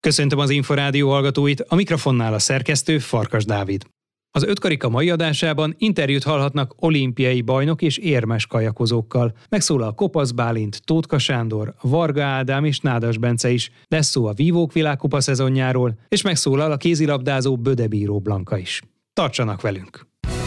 Köszöntöm az Inforádió hallgatóit, a mikrofonnál a szerkesztő Farkas Dávid. Az Ötkarika mai adásában interjút hallhatnak olimpiai bajnok és érmes kajakozókkal. Megszólal Kopasz Bálint, Tótka Sándor, Varga Ádám és Nádas Bence is. Lesz szó a vívók világkupa szezonjáról, és megszólal a kézilabdázó Bödebíró Blanka is. Tartsanak velünk!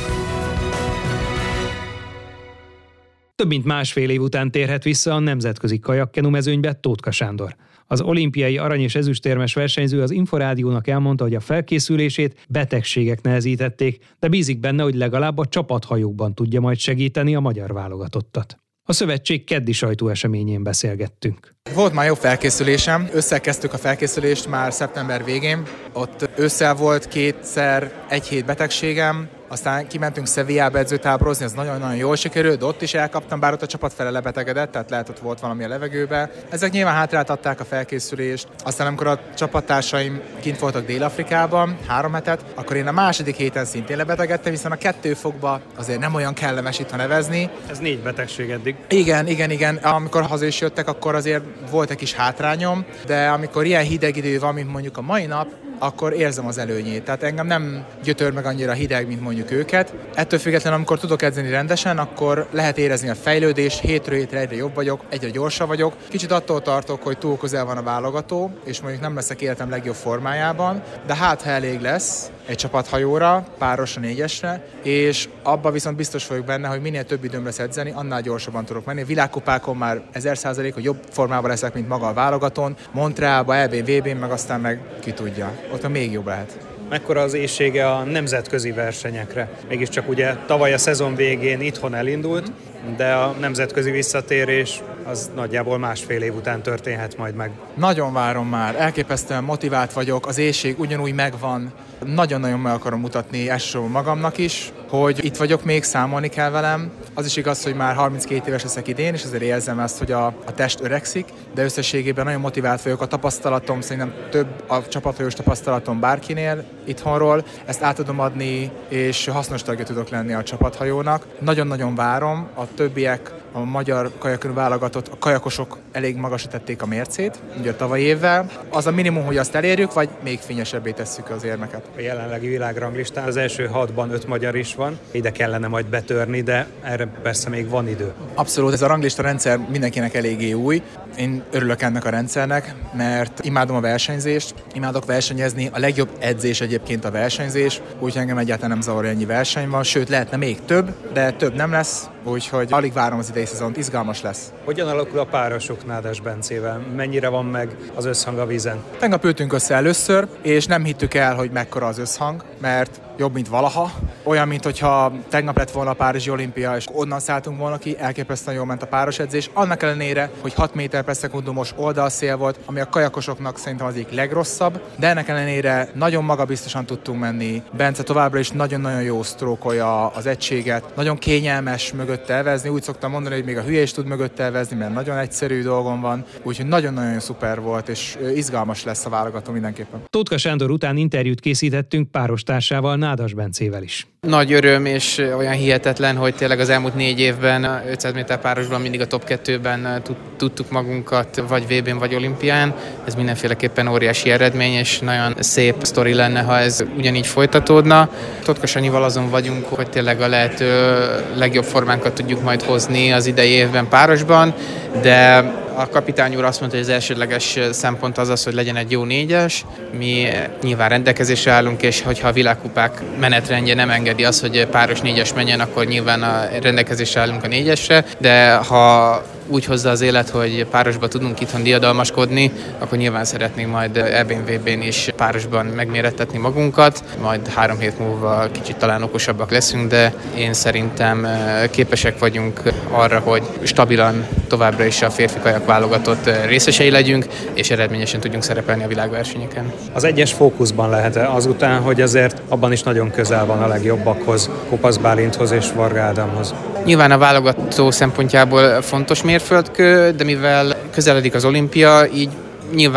Több mint másfél év után térhet vissza a nemzetközi kajakkenu mezőnybe Tótka Sándor. Az olimpiai arany- és ezüstérmes versenyző az Inforádiónak elmondta, hogy a felkészülését betegségek nehezítették, de bízik benne, hogy legalább a csapathajókban tudja majd segíteni a magyar válogatottat. A szövetség keddi sajtóeseményén beszélgettünk. Volt már jó felkészülésem, összekezdtük a felkészülést már szeptember végén. Ott ősszel volt kétszer egy hét betegségem, aztán kimentünk Sevillába edzőtáborozni, ez nagyon-nagyon jól sikerült, de ott is elkaptam, bár ott a csapat fele lebetegedett, tehát lehet, ott volt valami a levegőben. Ezek nyilván hátráltatták a felkészülést. Aztán amikor a csapattársaim kint voltak Dél-Afrikában 3 hetet, akkor én a második héten szintén lebetegedtem, hiszen a 2 fokba azért nem olyan kellemes itt nevezni. Ez 4 betegség eddig. Igen. Amikor haza is jöttek, akkor azért volt egy kis hátrányom, de amikor ilyen hideg idő van, mint mondjuk a mai nap, akkor érzem az előnyét. Tehát engem nem gyötör meg annyira hideg, mint mondjuk őket. Ettől függetlenül, amikor tudok edzeni rendesen, akkor lehet érezni a fejlődést, hétről hétre egyre jobb vagyok, egyre gyorsabb vagyok. Kicsit attól tartok, hogy túl közel van a válogató, és mondjuk nem leszek életem legjobb formájában, de hát ha elég lesz egy csapathajóra, párosra, 4-esre, és abban viszont biztos vagyok benne, hogy minél több időm lesz edzeni, annál gyorsabban tudok menni. Világkupákon már 1000%, hogy jobb formában leszek, mint maga a válogatón, Montrealba, EB, VB-n, meg aztán meg ki tudja. Ott még jobb lehet. Mekkora az éhsége a nemzetközi versenyekre? Mégiscsak ugye tavaly a szezon végén itthon elindult, de a nemzetközi visszatérés az nagyjából másfél év után történhet majd meg. Nagyon várom már, elképesztően motivált vagyok, az éhség ugyanúgy megvan. Nagyon-nagyon meg akarom mutatni elsősorban magamnak is, hogy itt vagyok még, számolni kell velem. Az is igaz, hogy már 32 éves leszek idén, és azért érzem ezt, hogy a test öregszik, de összességében nagyon motivált vagyok. A tapasztalatom szerintem több a csapathajós tapasztalatom bárkinél itthonról. Ezt át tudom adni, és hasznos tagja tudok lenni a csapathajónak. Nagyon-nagyon várom, a többiek, a magyar kajakkenu válogatott, a kajakosok elég magasra tették a mércét, ugye a tavalyi évvel. Az a minimum, hogy azt elérjük, vagy még fényesebbé tesszük az érmeket. A jelenlegi világranglistán az első 6-ban 5 magyar is van, ide kellene majd betörni, de erre persze még van idő. Abszolút, ez a ranglista rendszer mindenkinek eléggé új. Én örülök ennek a rendszernek, mert imádom a versenyzést, imádok versenyezni, a legjobb edzés egyébként a versenyzés, úgyhogy engem egyáltalán nem zavar, ennyi verseny van, sőt lehetne még több, de több nem lesz, úgyhogy alig várom az idei szezont, izgalmas lesz. Hogyan alakul a párosok Nádas Bencével? Mennyire van meg az összhang a vízen? Tegnap ültünk össze először, és nem hittük el, hogy mekkora az összhang, mert jobb, mint valaha. Olyan, mint hogyha tegnap lett volna a Párizsi olimpia, és onnan szálltunk volna ki, elképesztően jól ment a páros edzés. Annak ellenére, hogy 6 méter per szekundumos oldalszél volt, ami a kajakosoknak szerintem az egyik legrosszabb, de ennek ellenére nagyon magabiztosan tudtunk menni. Bence továbbra is nagyon-nagyon jó sztrókolja az egységet, nagyon kényelmes mögötte elvezni. Úgy szoktam mondani, hogy még a hülye is tud mögötte elvezni, mert nagyon egyszerű dolgom van. Úgyhogy nagyon-nagyon szuper volt, és izgalmas lesz a válogató mindenképpen. Tótka Sándor után interjút készítettünk párostársával, Nádas Bencével is. Nagy öröm, és olyan hihetetlen, hogy tényleg az elmúlt 4 évben 500 méter párosban mindig a top 2-ben tudtuk magunkat, vagy VB-n, vagy olimpián. Ez mindenféleképpen óriási eredmény, és nagyon szép sztori lenne, ha ez ugyanígy folytatódna. Tótka Sanyival azon vagyunk, hogy tényleg a lehető legjobb formánkat tudjuk majd hozni az idei évben párosban, de a kapitány úr azt mondta, hogy az elsődleges szempont az, hogy legyen egy jó 4-es. Mi nyilván rendelkezésre állunk, és hogyha a világkupák menetrendje nem engedi azt, hogy páros 4-es menjen, akkor nyilván a rendelkezésre állunk a 4-esre, de ha úgy hozza az élet, hogy párosban tudunk itthon diadalmaskodni, akkor nyilván szeretnénk majd EB-n, VB-n is párosban megmérettetni magunkat, majd 3 hét múlva kicsit talán okosabbak leszünk, de én szerintem képesek vagyunk arra, hogy stabilan továbbra is a férfi kajak válogatott részesei legyünk, és eredményesen tudjunk szerepelni a világversenyeken. Az egyes fókuszban lehet azután, hogy azért abban is nagyon közel van a legjobbakhoz, Kopasz Bálinthoz és Varga Ádámhoz. Nyilván a válogató szempontjából fontos mérföldkő, de mivel közeledik az olimpia, így nyilván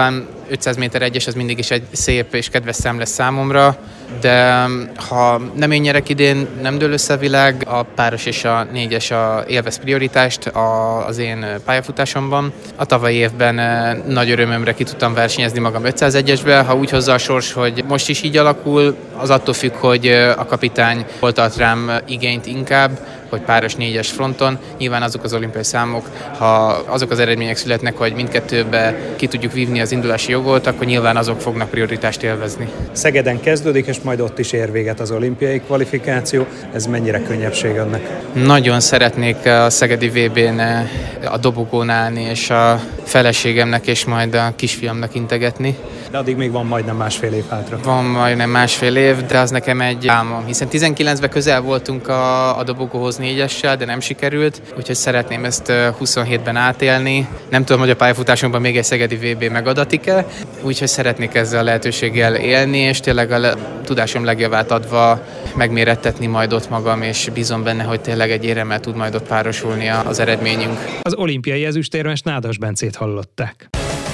500 méter egyes az mindig is egy szép és kedves szám lesz számomra, de ha nem én nyerek idén, nem dől össze a világ, a páros és a 4-es élvez prioritást az én pályafutásomban. A tavalyi évben nagy örömömre ki tudtam versenyezni magam 501-esbe, ha úgy hozza a sors, hogy most is így alakul, az attól függ, hogy a kapitány hol tart rám igényt inkább, hogy páros 4-es fronton. Nyilván azok az olimpiai számok, ha azok az eredmények születnek, hogy mindkettőbe ki tudjuk vívni az indulási jogot, akkor nyilván azok fognak prioritást élvezni. Szegeden kezdődik, és majd ott is ér véget az olimpiai kvalifikáció. Ez mennyire könnyebbség önnek? Nagyon szeretnék a szegedi VB-n a dobogón állni, és a feleségemnek és majd a kisfiamnak integetni. De addig még van majdnem másfél év hátra. Van majdnem másfél év, de az nekem egy álmom, hiszen 19-ben közel voltunk a dobogóhoz 4-essel, de nem sikerült, úgyhogy szeretném ezt 27-ben átélni. Nem tudom, hogy a pályafutásunkban még egy szegedi VB megadatik-e, úgyhogy szeretnék ezzel a lehetőséggel élni, és tényleg a tudásom legjavát adva megmérettetni majd ott magam, és bízom benne, hogy tényleg egy éremmel tud majd ott párosulni az eredményünk. Az olimpiai ezüstérmes Nádas Bencét hallották.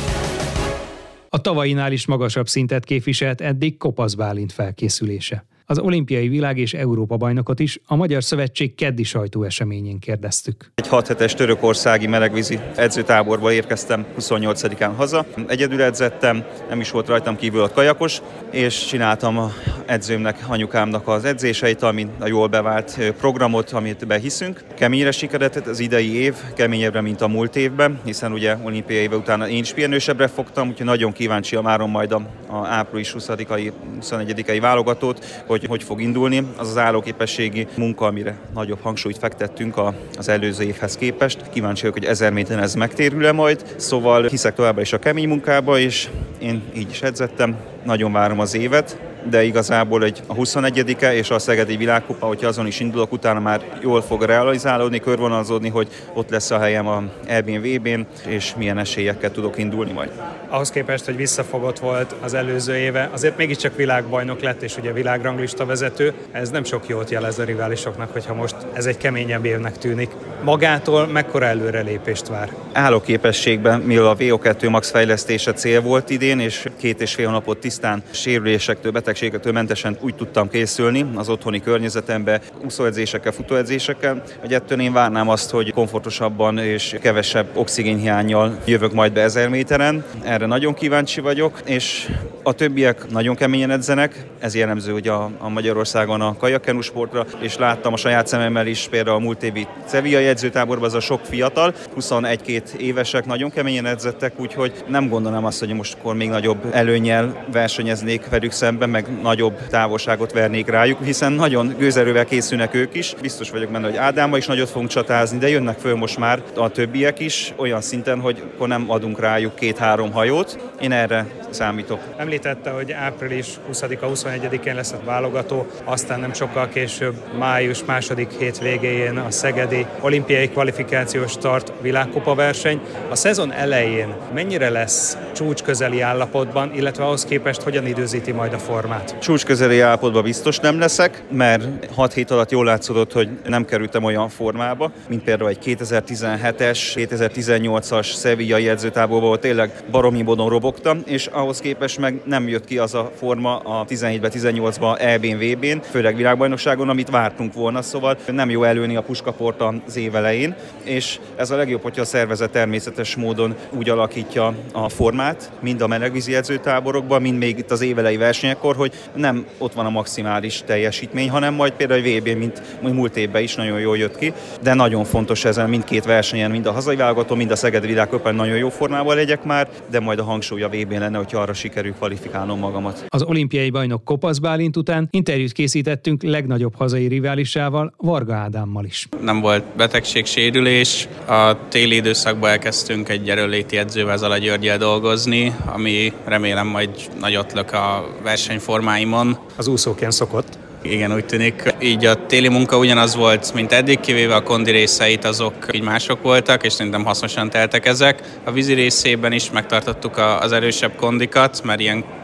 A tavainál is magasabb szintet képviselt eddig Kopasz Bálint felkészülése. Az olimpiai világ- és Európa-bajnokot is a Magyar Szövetség keddi sajtóeseményén kérdeztük. Egy 6 hetes törökországi melegvízi edzőtáborból érkeztem 28-án haza. Egyedül edzettem, nem is volt rajtam kívül a kajakos, és csináltam az edzőmnek, anyukámnak az edzéseit, amit a jól bevált programot, amit behiszünk. Keményre sikeredett az idei év, keményebbre, mint a múlt évben, hiszen ugye olimpiai éve után én is pihenősebbre fogtam, úgyhogy nagyon kíváncsi várom majd a április 20-ai, 21-ei válogatót, hogy fog indulni. Az állóképességi munka, amire nagyobb hangsúlyt fektettünk az előző évhez képest. Kíváncsi vagyok, hogy 1000 méteren ez megtérül-e majd. Szóval hiszek továbbra is a kemény munkába, és én így is edzettem. Nagyon várom az évet, de igazából a 21-e és a szegedi világkupa, hogyha azon is indulok, utána már jól fog realizálódni, körvonalazódni, hogy ott lesz a helyem a EB-n, VB-n, és milyen esélyekkel tudok indulni majd. Ahhoz képest, hogy visszafogott volt az előző éve, azért mégiscsak világbajnok lett, és ugye világranglista vezető. Ez nem sok jót jelez a riválisoknak, hogyha most ez egy keményebb évnek tűnik. Magától mekkora előrelépést vár? Állóképességben, mivel a VO2 max fejlesztése cél volt idén, és 2,5 hónapot tisztán sérülésektől, betegségektől mentesen úgy tudtam készülni az otthoni környezetembe, úszóedzésekkel, futóedzésekkel, hogy ettől én várnám azt, hogy komfortosabban és kevesebb oxigénhiánnyal jövök majd be 1000 méteren. Erre nagyon kíváncsi vagyok, és a többiek nagyon keményen edzenek. Ez jellemző ugye a Magyarországon a kajakkenu sportra, és láttam a saját szememmel is például a múlt évi Sevillai edzőtáborban az a sok fiatal, 21-22 évesek nagyon keményen edzettek, úgyhogy nem gondolom azt, hogy most akkor még nagyobb előnnyel versenyeznék velük szemben, meg nagyobb távolságot vernék rájuk, hiszen nagyon gőzerővel készülnek ők is. Biztos vagyok benne, hogy Ádámmal is nagyot fogunk csatázni, de jönnek föl most már a többiek is olyan szinten, hogy akkor nem adunk rájuk 2-3 hajót. Én erre számítok. Említette, hogy április 20-a, 21-én lesz a válogató, aztán nem sokkal később, május második hétvégéjén a szegedi olimpiai kvalifikációs start világkupa verseny. A szezon elején mennyire lesz csúcsközeli állapotban, illetve ahhoz képest hogyan időzíti majd a formát? Csúcsközeli állapotban biztos nem leszek, mert 6 hét alatt jól látszódott, hogy nem kerültem olyan formába, mint például egy 2017-es, 2018-as szevillai edzőtáborban, ahol tényleg baromi módon robogtam, és ahhoz képest meg nem jött ki az a forma a 17-ben, 18-ban EB-n, VB-n, főleg világbajnokságon, amit vártunk volna, szóval nem jó előni a puskaport az év elején, és ez a legjobb, hogyha a szervezet természetes módon úgy alakítja a formát, mind a melegvízi edzőtáborokban, mind még itt az évelei versenyekkor, hogy nem ott van a maximális teljesítmény, hanem majd például a VB-n, mint múlt évben is nagyon jól jött ki, de nagyon fontos ezen mindkét versenyen, mind a hazai válogató, mind a szegedi világkupán nagyon jó formában legyek már, de majd a hangsúly a VB-n lenne, hogyha arra sikerül kvalifikálnom magamat. Az olimpiai bajnok Kopasz Bálint után interjút készítettünk legnagyobb hazai riválisával, Varga Ádámmal is. Nem volt betegség, sérülés. A téli időszakban elkezdtünk egy erőnléti edzővel, Zala Györggyel dolgozni, ami remélem majd nagyot lök a versenyformáimon. Az úszóként szokott. Igen, úgy tűnik. Így a téli munka ugyanaz volt, mint eddig, kivéve a kondi részeit, azok így mások voltak, és szerintem hasznosan teltek ezek. A vízi részében is megtartottuk az erősebb kondikat, mert ilyen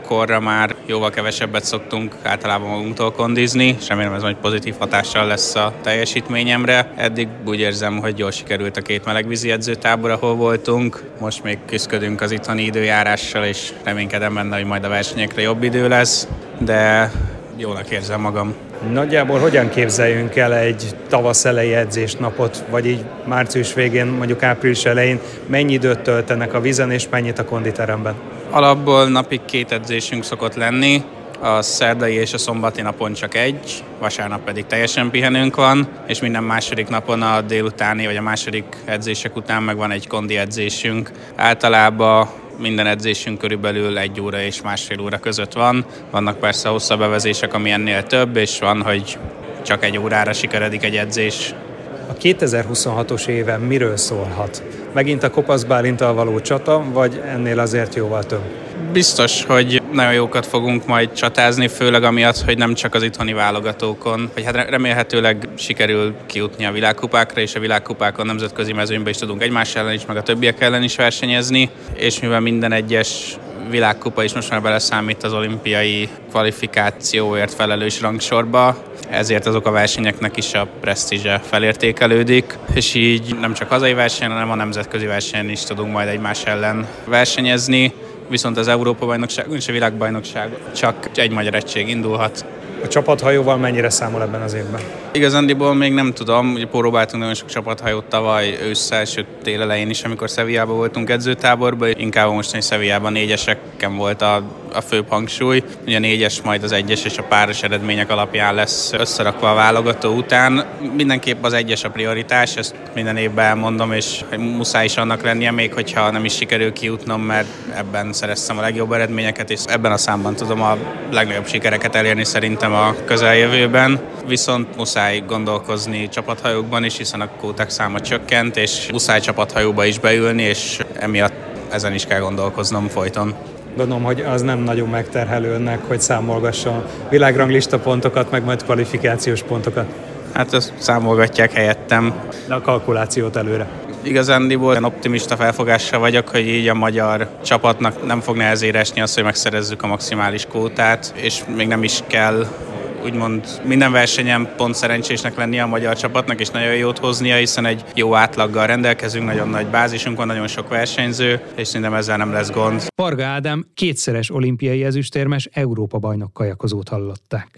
korra már jóval kevesebbet szoktunk általában magunktól kondizni, és remélem ez majd pozitív hatással lesz a teljesítményemre. Eddig úgy érzem, hogy jól sikerült a 2 melegvízi edzőtábor, ahol voltunk. Most még küzdködünk az itthoni időjárással, és reménykedem benne, hogy majd a versenyekre jobb idő lesz, de jónak érzem magam. Nagyjából hogyan képzeljünk el egy tavasz elejé edzésnapot, vagy így március végén, mondjuk április elején, mennyi időt töltenek a vízen, és mennyit a konditeremben? Alapból napig 2 edzésünk szokott lenni, a szerdai és a szombati napon csak 1, vasárnap pedig teljesen pihenőnk van, és minden második napon a délutáni vagy a második edzések után meg van egy kondi edzésünk. Általában minden edzésünk körülbelül 1 óra és másfél óra között van. Vannak persze hosszabb evezések, ami ennél több, és van, hogy csak 1 órára sikeredik egy edzés. A 2026-os éven miről szólhat? Megint a Kopasz Bálinttal való csata, vagy ennél azért jóval több? Biztos, hogy nagyon jókat fogunk majd csatázni, főleg amiatt, hogy nem csak az itthoni válogatókon, vagy hát remélhetőleg sikerül kijutni a világkupákra, és a világkupákon nemzetközi mezőnyben is tudunk egymás ellen is, meg a többiek ellen is versenyezni, és mivel minden egyes világkupa is most már beleszámít az olimpiai kvalifikációért felelős rangsorba, ezért azok a versenyeknek is a presztízse felértékelődik, és így nem csak hazai versenyen, hanem a nemzetközi versenyen is tudunk majd egymás ellen versenyezni, viszont az Európa-bajnokságon és a világbajnokságon csak egy magyar egység indulhat. A csapathajóval mennyire számol ebben az évben? Igazándiból még nem tudom, ugye próbáltunk nagyon sok csapathajót tavaly ősszel, sőt tél elején is, amikor Sevillában voltunk edzőtáborban, inkább mostani Sevillában 4-eseken volt a főbb hangsúly. Ugye a 4-es majd az 1-es és a páros eredmények alapján lesz összerakva a válogató után. Mindenképp az 1-es a prioritás, ezt minden évben elmondom, és muszáj is annak lennie, még hogyha nem is sikerül kijutnom, mert ebben szereztem a legjobb eredményeket, és ebben a számban tudom a legnagyobb sikereket elérni szerintem a közeljövőben. Viszont muszáj gondolkozni csapathajókban is, hiszen a kvóták száma csökkent, és muszáj csapathajóba is beülni, és emiatt ezen is kell gondolkoznom folyton. Gondolom, hogy az nem nagyon megterhelő önnek, hogy számolgassa világranglista pontokat, meg majd kvalifikációs pontokat. Hát ezt számolgatják helyettem. De a kalkulációt előre. Igazándiból olyan optimista felfogással vagyok, hogy így a magyar csapatnak nem fog nehezére esni az, hogy megszerezzük a maximális kvótát, és még nem is kell úgymond minden versenyen pont szerencsésnek lennie a magyar csapatnak, és nagyon jót hoznia, hiszen egy jó átlaggal rendelkezünk, nagyon nagy bázisunk van, nagyon sok versenyző, és szerintem ezzel nem lesz gond. Parga Ádám 2-szeres olimpiai ezüstérmes Európa-bajnok kajakozót hallották.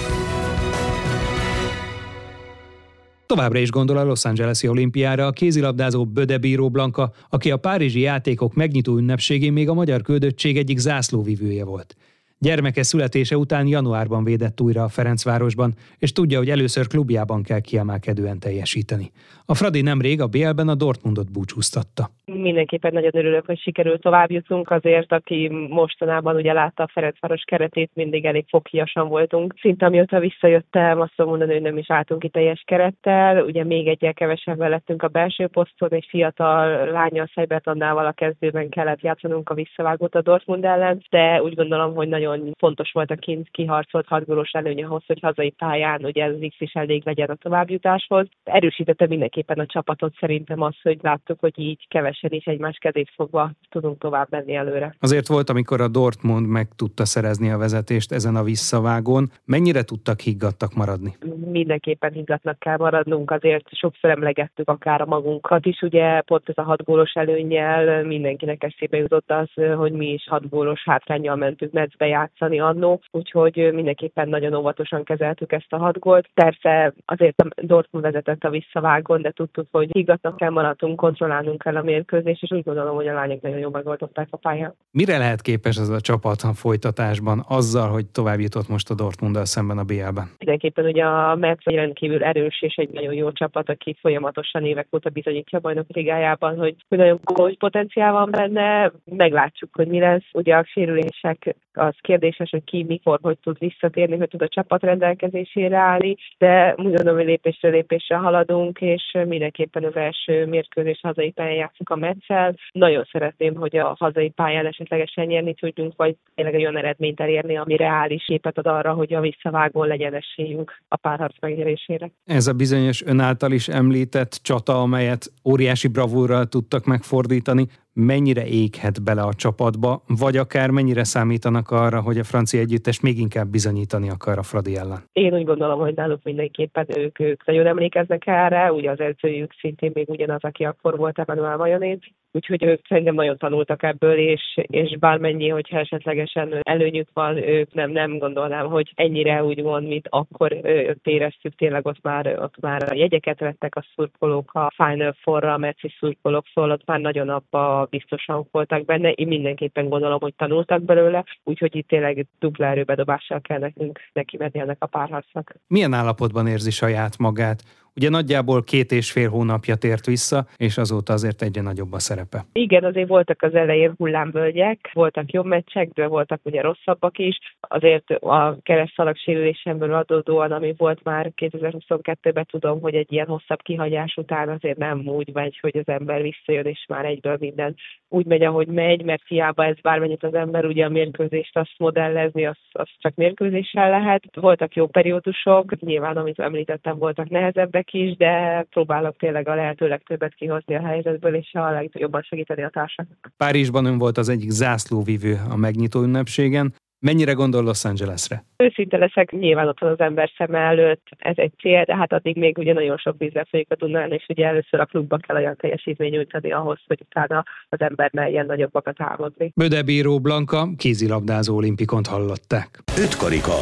Továbbra is gondol a Los Angeles-i olimpiára a kézilabdázó Böde Bíró Blanka, aki a párizsi játékok megnyitó ünnepségén még a magyar küldöttség egyik zászlóvivője volt. Gyermeke születése után januárban védett újra a Ferencvárosban, és tudja, hogy először klubjában kell kiemelkedően teljesíteni. A Fradi nemrég a BL-ben a Dortmundot búcsúztatta. Mindenképpen nagyon örülök, hogy sikerült tovább jutunk, azért, aki mostanában ugye látta a Ferencváros keretét, mindig elég foghíjasan voltunk. Szinte amióta visszajöttem, azt mondom mondani, hogy nem is álltunk ki teljes kerettel, ugye még egyel kevesebben lettünk a belső poszton, egy fiatal lányal Szejbert Annával a kezdőben kellett játszanunk a visszavágót a Dortmund ellen, de úgy gondolom, hogy nagyon fontos volt a kint kiharcolt 6 gólos előny ahhoz, hogy hazai pályán ugye az X is elég legyen a továbbjutáshoz. Erősítette mindenképpen a csapatot szerintem az, hogy láttuk, hogy így kevesen is egymás kezét fogva tudunk tovább menni előre. Azért volt, amikor a Dortmund meg tudta szerezni a vezetést ezen a visszavágón. Mennyire tudtak higgadtak maradni? Mindenképpen higgadtnak kell maradnunk, azért sokszor emlegettük akár a magunkat is, ugye pont ez a 6 gólos előnnyel mindenkinek eszébe jutott az, hogy mi is 6 gólos hátránnyal mentünk meccsbe játszani annó, úgyhogy mindenképpen nagyon óvatosan kezeltük ezt a 6 gólt. Persze azért a Dortmund vezetett a visszavágón, de tudtuk, hogy higgadtak kell maradnunk, kontrollálnunk kell a mérkőzést, és úgy gondolom, hogy a lányok nagyon jól megoldották a pályán. Mire lehet képes ez a csapat a folytatásban azzal, hogy tovább jutott most a Dortmunddal szemben a BL-ben? Mindenképpen ugye a Metz rendkívül erős és egy nagyon jó csapat, aki folyamatosan évek óta bizonyítja a Bajnok Ligájában, hogy nagyon komoly potenciál van benne. Meglátjuk, hogy mi lesz. Ugye a sérülések az kérdéses, hogy ki mikor, hogy tud visszatérni, hogy tud a csapat rendelkezésére állni, de úgy gondolom, hogy lépésről lépésre haladunk, és mindenképpen az első mérkőzés hazai pályán játszunk a Metz-szel. Nagyon szeretném, hogy a hazai pályán esetlegesen nyerni tudjunk, vagy tényleg olyan eredményt elérni, ami reális képet ad arra, hogy a visszavágón legyen esélyünk a párharc megnyerésére. Ez a bizonyos ön által is említett csata, amelyet óriási bravúrral tudtak megfordítani, mennyire éghet bele a csapatba, vagy akár mennyire számítanak arra, hogy a francia együttes még inkább bizonyítani akar a Fradi ellen? Én úgy gondolom, hogy náluk mindenképpen ők nagyon emlékeznek erre, ugye az edzőjük szintén még ugyanaz, aki akkor volt Emmanuel Mayonéz, úgyhogy ők szerintem nagyon tanultak ebből, és bármennyi, hogyha esetlegesen előnyük van, ők nem gondolnám, hogy ennyire úgymond, mint akkor éreztük, tényleg ott már a jegyeket vettek a szurkolók, a Final Four-ra, a meccs szurkolók, szóval ott már nagyon abba biztosan voltak benne. Én mindenképpen gondolom, hogy tanultak belőle, úgyhogy itt tényleg dupla erőbedobással kell nekünk neki menni ennek a párharcnak. Milyen állapotban érzi saját magát? Ugye nagyjából 2,5 hónapja tért vissza, és azóta azért egyre nagyobb a szerepe. Igen, azért voltak az elején hullámvölgyek, voltak jobb meccsek, de voltak ugye rosszabbak is. Azért a keresztszalag sérülésemből adódóan, ami volt már 2022-ben, tudom, hogy egy ilyen hosszabb kihagyás után azért nem úgy megy, hogy az ember visszajön, és már egyből minden úgy megy, ahogy megy, mert hiába ez bármennyit az ember, ugye a mérkőzést azt modellezni, az csak mérkőzéssel lehet. Voltak jó periódusok, nyilván, amit említettem, voltak nehezebbek is, de próbálok tényleg a lehető legtöbbet kihozni a helyzetből, és a legjobban segíteni a társaknak. Párizsban ön volt az egyik zászlóvivő a megnyitó ünnepségen. Mennyire gondol Los Angelesre? Őszinte leszek, nyilván ott van az ember szeme előtt, ez egy cél, de hát addig még ugye nagyon sok vízzel folyik a Dunán, és ugye először a klubba kell olyan teljesítmény nyújtani ahhoz, hogy utána az ember ne ilyen nagyobbakat álmodni. Bödebíró Blanka kézilabdázó olimpikont hallották. 5 karika.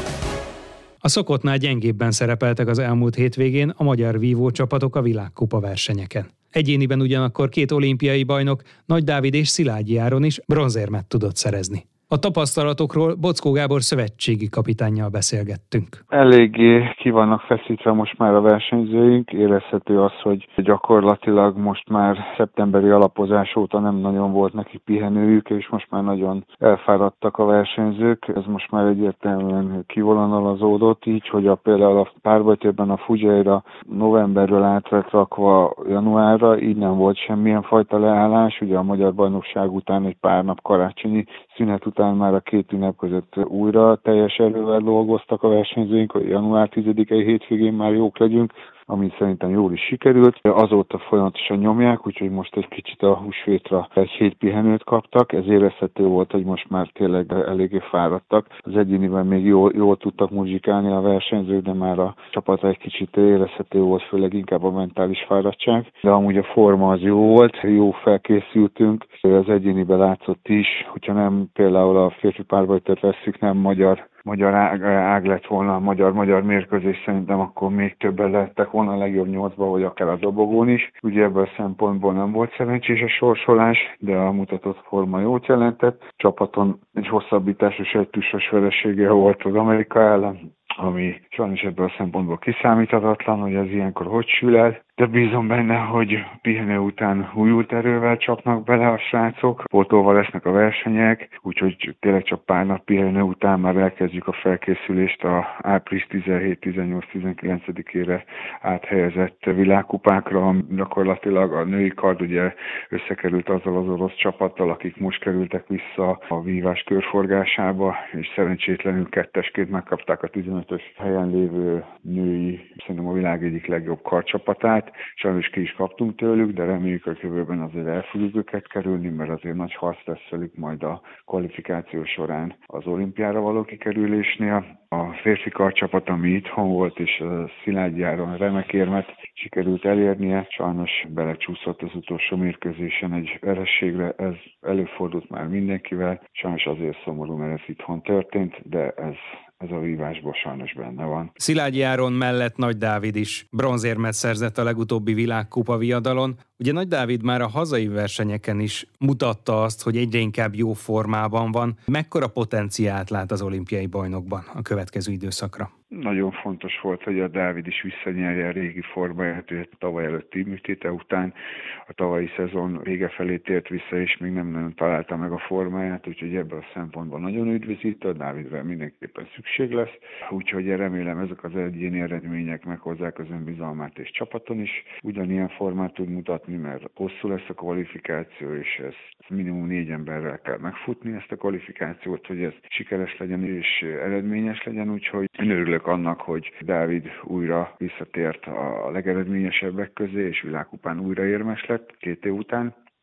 A szokottnál gyengébben szerepeltek az elmúlt hétvégén a magyar vívó csapatok a világkupa versenyeken. Egyéniben ugyanakkor 2 olimpiai bajnok, Nagy Dávid és Szilágyi Áron is bronzérmet tudott szerezni. A tapasztalatokról Boczkó Gábor szövetségi kapitánnyal beszélgettünk. Eléggé ki vannak feszítve most már a versenyzőink. Érezhető az, hogy gyakorlatilag most már szeptemberi alapozás óta nem nagyon volt neki pihenőjük, és most már nagyon elfáradtak a versenyzők. Ez most már egyértelműen kivonalazódott, így, hogy például a párbajtőben a Fujaira novemberről át lett rakva januárra, így nem volt semmilyen fajta leállás. Ugye a magyar bajnokság után egy pár nap karácsonyi szünet után már a 2 ünnep között újra teljes erővel dolgoztak a versenyzőink, hogy január 10-i hétvégén már jók legyünk, ami szerintem jól is sikerült. Azóta folyamatosan nyomják, úgyhogy most egy kicsit a húsvétra egy hét pihenőt kaptak. Ez érezhető volt, hogy most már tényleg eléggé fáradtak. Az egyéniben még jól tudtak muzsikálni a versenyzők, de már a csapata egy kicsit érezhető volt, főleg inkább a mentális fáradtság. De amúgy a forma az jó volt, jó felkészültünk. Az egyéniben látszott is, hogyha nem például a férfi párbajtőt vesszük, nem magyar ág lett volna, magyar mérkőzés, szerintem akkor még többen lettek volna a legjobb 8-ba, vagy akár a dobogón is. Ugye ebből a szempontból nem volt szerencsés a sorsolás, de a mutatott forma jót jelentett. Csapaton egy hosszabbításos 1-2-os veresége volt az Amerika ellen, ami sajnos ebből a szempontból kiszámíthatatlan, hogy ez ilyenkor hogy sül el. De bízom benne, hogy pihenő után újult erővel csapnak bele a srácok, pótolva lesznek a versenyek, úgyhogy tényleg csak pár nap pihenő után már elkezdjük a felkészülést a április 17-18-19-ére áthelyezett világkupákra. Gyakorlatilag a női kard ugye összekerült azzal az orosz csapattal, akik most kerültek vissza a vívás körforgásába, és szerencsétlenül 2-esként megkapták a 15-ös helyen lévő női, szerintem a világ egyik legjobb kardcsapatát. Sajnos ki is kaptunk tőlük, de reméljük, hogy jövőben azért el fogjuk őket kerülni, mert azért nagy harc lesz velük majd a kvalifikáció során az olimpiára való kikerülésnél. A férfi kardcsapat, ami itthon volt, és a Szilágyi Áron remek érmet sikerült elérnie, sajnos belecsúszott az utolsó mérkőzésen egy vereségre, ez előfordult már mindenkivel, sajnos azért szomorú, mert ez itthon történt, de ez a vívásból sajnos benne van. Szilágyi Áron mellett Nagy Dávid is bronzérmet szerzett a legutóbbi világkupa viadalon. Ugye Nagy Dávid már a hazai versenyeken is mutatta azt, hogy egyre inkább jó formában van. Mekkora potenciált lát az olimpiai bajnokban a következő időszakra? Nagyon fontos volt, hogy a Dávid is visszanyerje a régi formáját, hogy a tavaly előtti műtéte után a tavalyi szezon vége felé tért vissza, és még nem nagyon találta meg a formáját, úgyhogy ebből a szempontból nagyon üdvözítő, a Dávidra mindenképpen szükség lesz, úgyhogy remélem ezek az egyéni eredmények meghozzák az önbizalmát és csapaton is. Ugyanilyen formát tud mutatni, mert hosszú lesz a kvalifikáció, és ezt minimum 4 emberrel kell megfutni ezt a kvalifikációt, hogy ez sikeres legyen és eredményes legyen, úgyhogy én örülök annak, hogy Dávid újra visszatért a legeredményesebbek közé, és világkupán újra érmes lett 2 év után.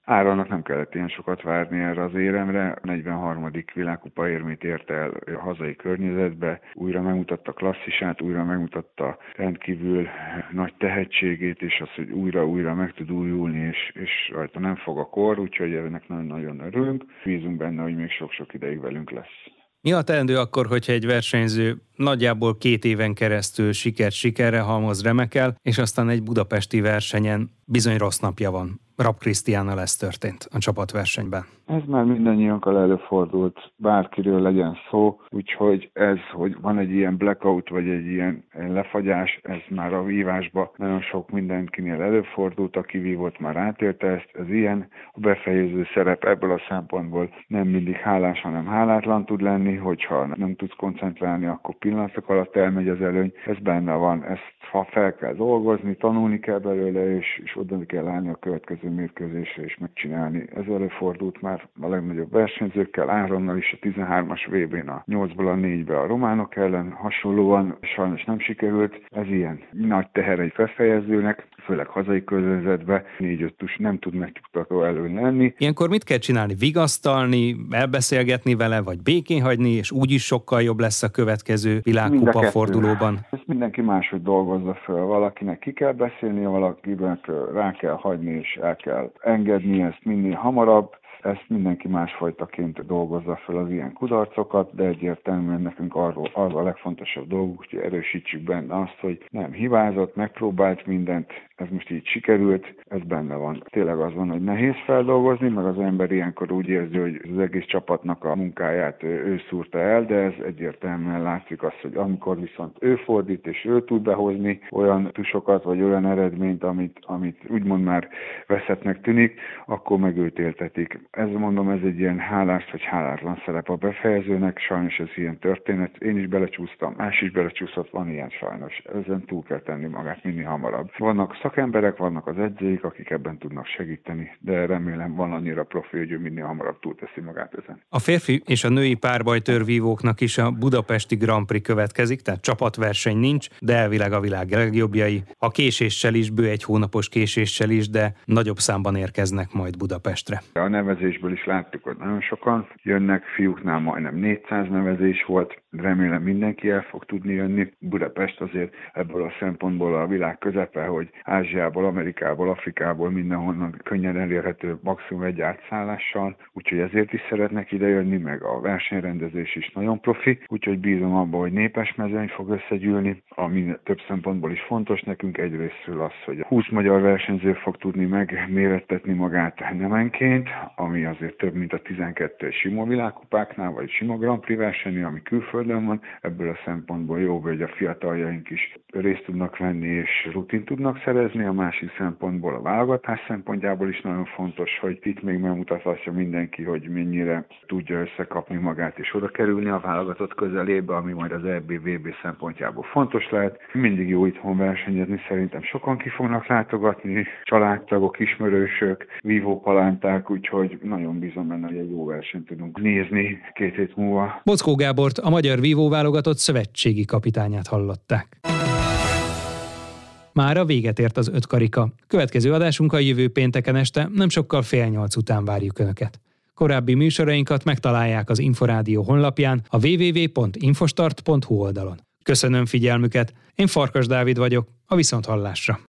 Áronnak nem kellett ilyen sokat várni erre az éremre. A 43. világkupa érmét érte el a hazai környezetbe, újra megmutatta klasszisát, újra megmutatta rendkívül nagy tehetségét, és az, hogy újra meg tud újulni, és rajta nem fog a kor, úgyhogy ennek nagyon-nagyon örülünk. Bízunk benne, hogy még sok-sok ideig velünk lesz. Mi a teendő akkor, hogyha egy versenyző nagyjából 2 éven keresztül sikerre halmoz, remekel, és aztán egy budapesti versenyen bizony rossz napja van? Rapp Krisztiánnal ez történt a csapatversenyben. Ez már mindannyiunkkal előfordult, bárkiről legyen szó, úgyhogy ez, hogy van egy ilyen blackout, vagy egy ilyen lefagyás, ez már a vívásban nagyon sok mindenkinél előfordult, aki vívott már átélte ezt, ez ilyen. A befejező szerep ebből a szempontból nem mindig hálás, hanem hálátlan tud lenni, hogyha nem tudsz koncentrálni, akkor pillanatok alatt elmegy az előny. Ez benne van, ezt ha fel kell dolgozni, tanulni kell belőle, és oda kell állni a következő mérkőzésre és megcsinálni. Ez előfordult már a legnagyobb versenyzőkkel, Áronnal is a 13-as VB-n a 8-ból a 4-be a románok ellen, hasonlóan sajnos nem sikerült. Ez ilyen nagy teher egy befejezőnek, főleg hazai környezetben 4-5 tus nem tud megnyugtató előny lenni. Ilyenkor mit kell csinálni? Vigasztalni, elbeszélgetni vele, vagy békén hagyni, és úgyis sokkal jobb lesz a következő világkupa fordulóban? Ezt mindenki máshogy dolgozza föl. Valakinek ki kell beszélni, valakinek rá kell hagyni, és el kell engedni ezt minél hamarabb. Ezt mindenki másfajtaként dolgozza fel az ilyen kudarcokat, de egyértelműen nekünk az a legfontosabb dolguk, hogy erősítsük benne azt, hogy nem hibázott, megpróbált mindent, ez most így sikerült, ez benne van. Tényleg az van, hogy nehéz feldolgozni, meg az ember ilyenkor úgy érzi, hogy az egész csapatnak a munkáját ő szúrta el, de ez egyértelműen látszik azt, hogy amikor viszont ő fordít és ő tud behozni olyan tusokat, vagy olyan eredményt, amit úgymond már veszettnek tűnik, akkor meg őt éltetik. Ez mondom, ez egy ilyen hálás vagy hálátlan szerep a befejezőnek, sajnos ez ilyen történet. Én is belecsúsztam, más is belecsúszott, van ilyen sajnos. Ezen túl kell tenni magát minél hamarabb. Vannak szakemberek, vannak az edzőik, akik ebben tudnak segíteni, de remélem van annyira profi, hogy ő minél hamarabb túlteszi magát ezen. A férfi és a női párbajtőrvívóknak is a budapesti Grand Prix következik, tehát csapatverseny nincs, de elvileg a világ legjobbjai. A késéssel is, bő 1 hónapos késéssel is, de nagyobb számban érkeznek majd Budapestre. A nevezésből is láttuk, hogy nagyon sokan jönnek, fiúknál majdnem 400 nevezés volt, remélem mindenki el fog tudni jönni. Budapest azért ebből a szempontból a világ közepe, hogy Ázsiából, Amerikából, Afrikából mindenhonnan könnyen elérhető maximum egy átszállással, úgyhogy ezért is szeretnek idejönni, meg a versenyrendezés is nagyon profi, úgyhogy bízom abban, hogy népes mezőny fog összegyűlni, ami több szempontból is fontos nekünk. Egyrésztről az, hogy 20 magyar versenyző fog tudni megmérettetni magát nemenként, ami azért több, mint a 12 sima világkupáknál, vagy sima Grand Prix versenyi, ami külföldön van. Ebből a szempontból jó, hogy a fiataljaink is részt tudnak venni és rutin tudnak szerezni. A másik szempontból a válogatás szempontjából is nagyon fontos, hogy itt még megmutathatja mindenki, hogy mennyire tudja összekapni magát és oda kerülni a válogatott közelébe, ami majd az EB-VB szempontjából fontos lehet. Mindig jó itthon versenyezni, szerintem sokan ki fognak látogatni, családtagok, ismerősök, vívópalánták, úgyhogy nagyon bízom benne, hogy egy jó versenyt tudunk nézni 2 hét múlva. Bockó Gábort, a magyar vívóválogatott szövetségi kapitányát hallották. Mára véget ért az 5 karika. Következő adásunk a jövő pénteken este, nem sokkal 7:30 után várjuk Önöket. Korábbi műsorainkat megtalálják az Inforádió honlapján, a www.infostart.hu oldalon. Köszönöm figyelmüket, én Farkas Dávid vagyok, a viszonthallásra.